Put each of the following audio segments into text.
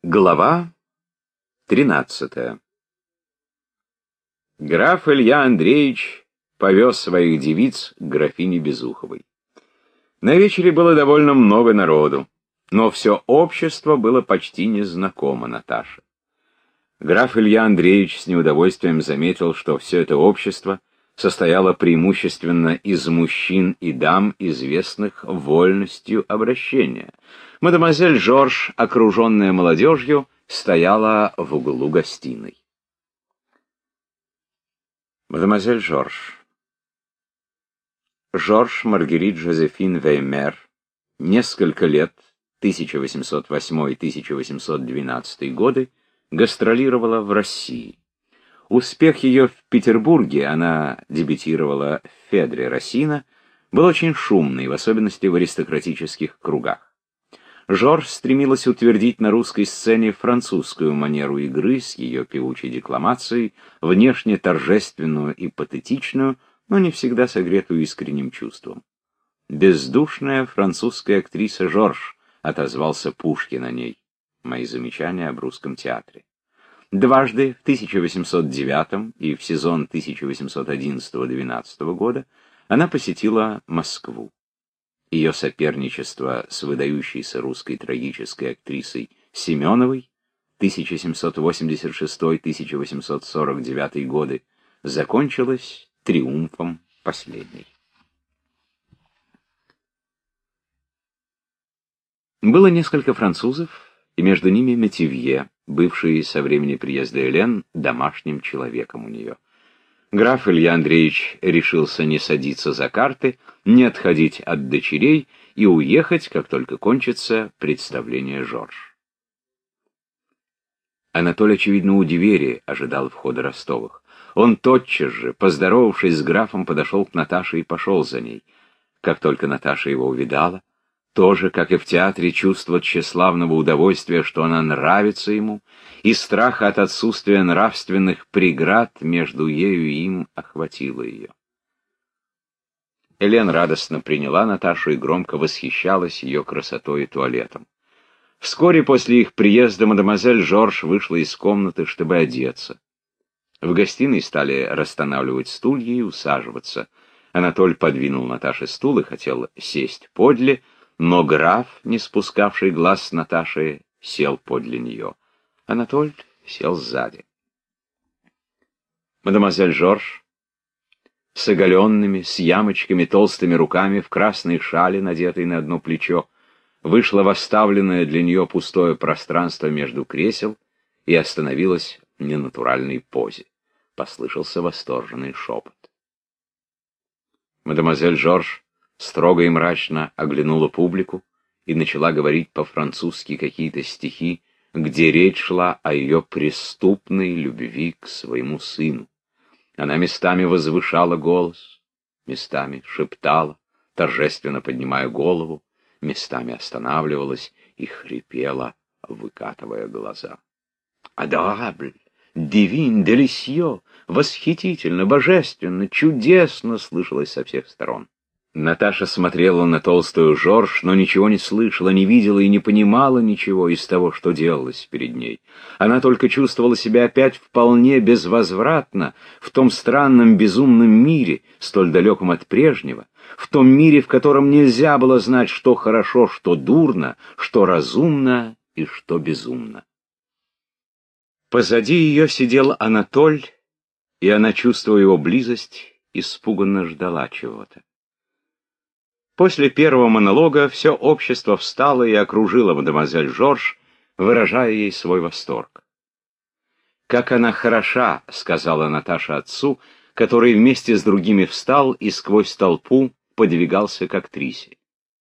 Глава 13. Граф Илья Андреевич повез своих девиц к графине Безуховой. На вечере было довольно много народу, но все общество было почти незнакомо Наташе. Граф Илья Андреевич с неудовольствием заметил, что все это общество состояло преимущественно из мужчин и дам, известных вольностью обращения. Мадемуазель Жорж, окруженная молодежью, стояла в углу гостиной. Мадемуазель Жорж. Жорж Маргерит Жозефин Веймер несколько лет, 1808-1812 годы, гастролировала в России. Успех ее в Петербурге, она дебютировала в Федре Рассина, был очень шумный, в особенности в аристократических кругах. Жорж стремилась утвердить на русской сцене французскую манеру игры с ее певучей декламацией, внешне торжественную и патетичную, но не всегда согретую искренним чувством. «Бездушная французская актриса Жорж», — отозвался Пушкин о ней. Мои замечания об русском театре. Дважды, в 1809 и в сезон 1811-12 года, она посетила Москву. Ее соперничество с выдающейся русской трагической актрисой Семеновой 1786-1849 годы закончилось триумфом последней. Было несколько французов, и между ними Метивье, бывший со времени приезда Элен домашним человеком у нее. Граф Илья Андреевич решился не садиться за карты, не отходить от дочерей и уехать, как только кончится представление Жорж. Анатолий, очевидно, у двери ожидал входа Ростовых. Он тотчас же, поздоровавшись с графом, подошел к Наташе и пошел за ней. Как только Наташа его увидала, тоже, как и в театре, чувство тщеславного удовольствия, что она нравится ему, и страха от отсутствия нравственных преград между ею и им охватило ее. Элен радостно приняла Наташу и громко восхищалась ее красотой и туалетом. Вскоре после их приезда мадемуазель Жорж вышла из комнаты, чтобы одеться. В гостиной стали расстанавливать стулья и усаживаться. Анатоль подвинул Наташе стул и хотел сесть подле, но граф, не спускавший глаз с Наташи, сел подле нее. Анатоль сел сзади. Мадемуазель Жорж с оголенными, с ямочками, толстыми руками, в красной шале, надетой на одно плечо, вышла в оставленное для нее пустое пространство между кресел и остановилась в ненатуральной позе. Послышался восторженный шепот. Мадемуазель Жорж строго и мрачно оглянула публику и начала говорить по-французски какие-то стихи, где речь шла о ее преступной любви к своему сыну. Она местами возвышала голос, местами шептала, торжественно поднимая голову, местами останавливалась и хрипела, выкатывая глаза. «Адорабль! Дивин! Делисье! Восхитительно! Божественно! Чудесно!» слышалось со всех сторон. Наташа смотрела на толстую Жорж, но ничего не слышала, не видела и не понимала ничего из того, что делалось перед ней. Она только чувствовала себя опять вполне безвозвратно в том странном безумном мире, столь далеком от прежнего, в том мире, в котором нельзя было знать, что хорошо, что дурно, что разумно и что безумно. Позади ее сидел Анатоль, и она, чувствуя его близость, испуганно ждала чего-то. После первого монолога все общество встало и окружило мадемуазель Жорж, выражая ей свой восторг. «Как она хороша!» — сказала Наташа отцу, который вместе с другими встал и сквозь толпу подвигался к актрисе.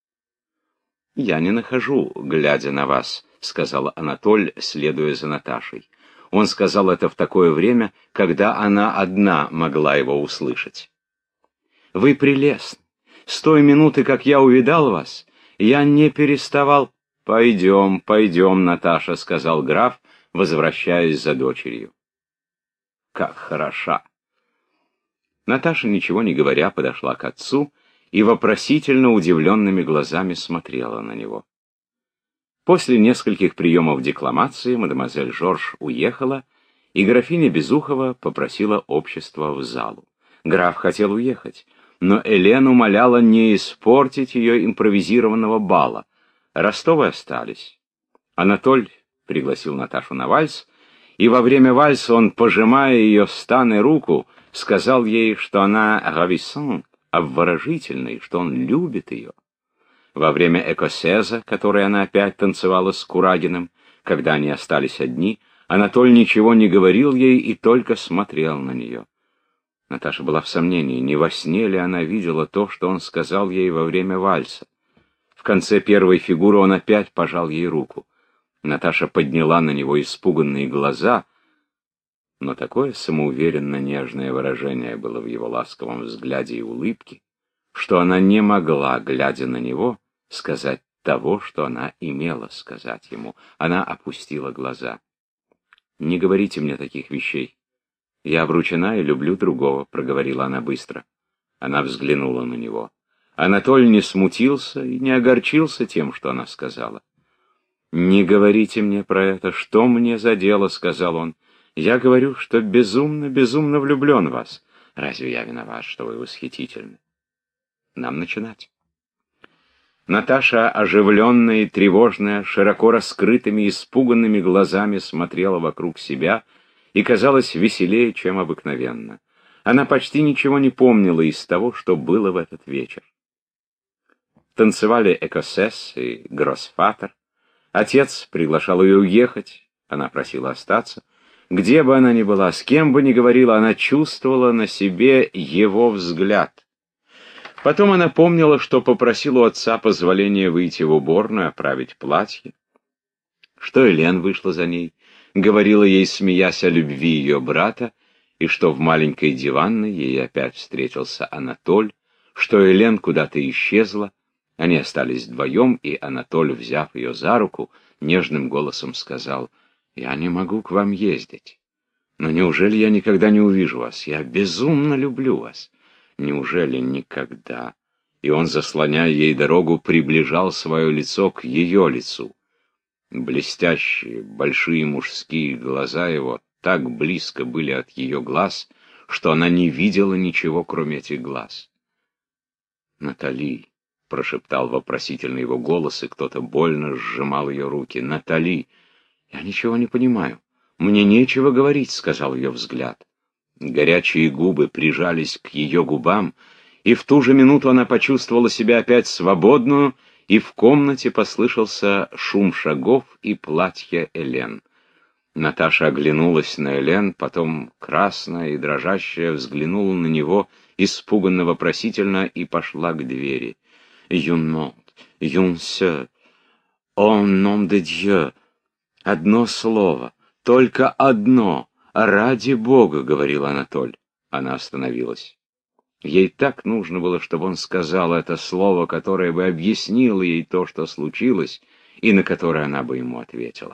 «Я не нахожу, глядя на вас», — сказал Анатоль, следуя за Наташей. Он сказал это в такое время, когда она одна могла его услышать. «Вы прелестны. С той минуты, как я увидал вас, я не переставал...» «Пойдем, пойдем, Наташа», — сказал граф, возвращаясь за дочерью. «Как хороша!» Наташа, ничего не говоря, подошла к отцу и вопросительно удивленными глазами смотрела на него. После нескольких приемов декламации мадемуазель Жорж уехала, и графиня Безухова попросила общества в залу. Граф хотел уехать, но Элен умоляла не испортить ее импровизированного бала. Ростовы остались. Анатоль пригласил Наташу на вальс, и во время вальса он, пожимая ее стан и руку, сказал ей, что она рависсан, обворожительна, что он любит ее. Во время экосеза, который она опять танцевала с Курагиным, когда они остались одни, Анатоль ничего не говорил ей и только смотрел на нее. Наташа была в сомнении, не во сне ли она видела то, что он сказал ей во время вальса. В конце первой фигуры он опять пожал ей руку. Наташа подняла на него испуганные глаза, но такое самоуверенно-нежное выражение было в его ласковом взгляде и улыбке, что она не могла, глядя на него, сказать того, что она имела сказать ему. Она опустила глаза. «Не говорите мне таких вещей. Я обручена и люблю другого», — проговорила она быстро. Она взглянула на него. Анатоль не смутился и не огорчился тем, что она сказала. «Не говорите мне про это. Что мне за дело?» — сказал он. «Я говорю, что безумно влюблен в вас. Разве я виноват, что вы восхитительны? Нам начинать». Наташа, оживленная и тревожная, широко раскрытыми, испуганными глазами смотрела вокруг себя и казалась веселее, чем обыкновенно. Она почти ничего не помнила из того, что было в этот вечер. Танцевали экосес и гроссфатер. Отец приглашал ее уехать, она просила остаться. Где бы она ни была, с кем бы ни говорила, она чувствовала на себе его взгляд. Потом она помнила, что попросила у отца позволения выйти в уборную, оправить платье, что Элен вышла за ней, говорила ей, смеясь, о любви ее брата, и что в маленькой диванной ей опять встретился Анатоль, что Элен куда-то исчезла. Они остались вдвоем, и Анатоль, взяв ее за руку, нежным голосом сказал: «Я не могу к вам ездить. Но неужели я никогда не увижу вас? Я безумно люблю вас. Неужели никогда?» И он, заслоняя ей дорогу, приближал свое лицо к ее лицу. Блестящие, большие мужские глаза его так близко были от ее глаз, что она не видела ничего, кроме этих глаз. «Натали», — прошептал вопросительно его голос, и кто-то больно сжимал ее руки. «Натали, я ничего не понимаю. Мне нечего говорить», — сказал ее взгляд. Горячие губы прижались к ее губам, и в ту же минуту она почувствовала себя опять свободную, и в комнате послышался шум шагов и платье Элен. Наташа оглянулась на Элен, потом, красная и дрожащая, взглянула на него испуганно-вопросительно и пошла к двери. «Юн монт, юн сё, о ном де Дьё!» «Одно слово, только одно, ради Бога», — говорил Анатоль. Она остановилась. Ей так нужно было, чтобы он сказал это слово, которое бы объяснило ей то, что случилось, и на которое она бы ему ответила.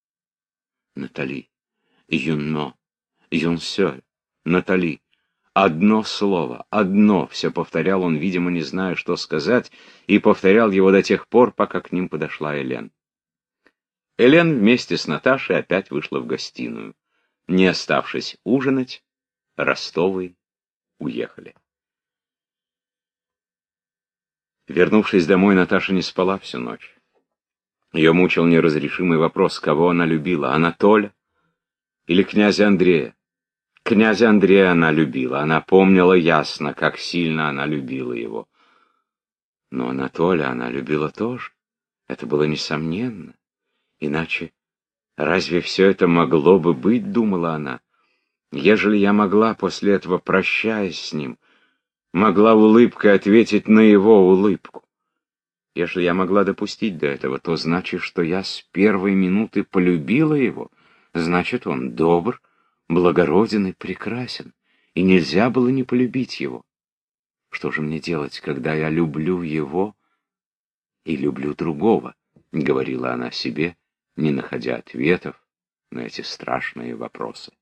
«Натали, юнно, юнсёль, Натали». Одно слово, одно, все повторял он, видимо, не зная, что сказать, и повторял его до тех пор, пока к ним подошла Элен. Элен вместе с Наташей опять вышла в гостиную. Не оставшись ужинать, Ростовы уехали. Вернувшись домой, Наташа не спала всю ночь. Ее мучил неразрешимый вопрос, кого она любила, Анатоля или князя Андрея. Князя Андрея она любила, она помнила ясно, как сильно она любила его. Но Анатолия она любила тоже, это было несомненно. Иначе разве все это могло бы быть, думала она, ежели я могла после этого, прощаясь с ним, могла улыбкой ответить на его улыбку. Если я могла допустить до этого, то значит, что я с первой минуты полюбила его, значит, он добр, благороден и прекрасен, и нельзя было не полюбить его. Что же мне делать, когда я люблю его и люблю другого, — говорила она себе, не находя ответов на эти страшные вопросы.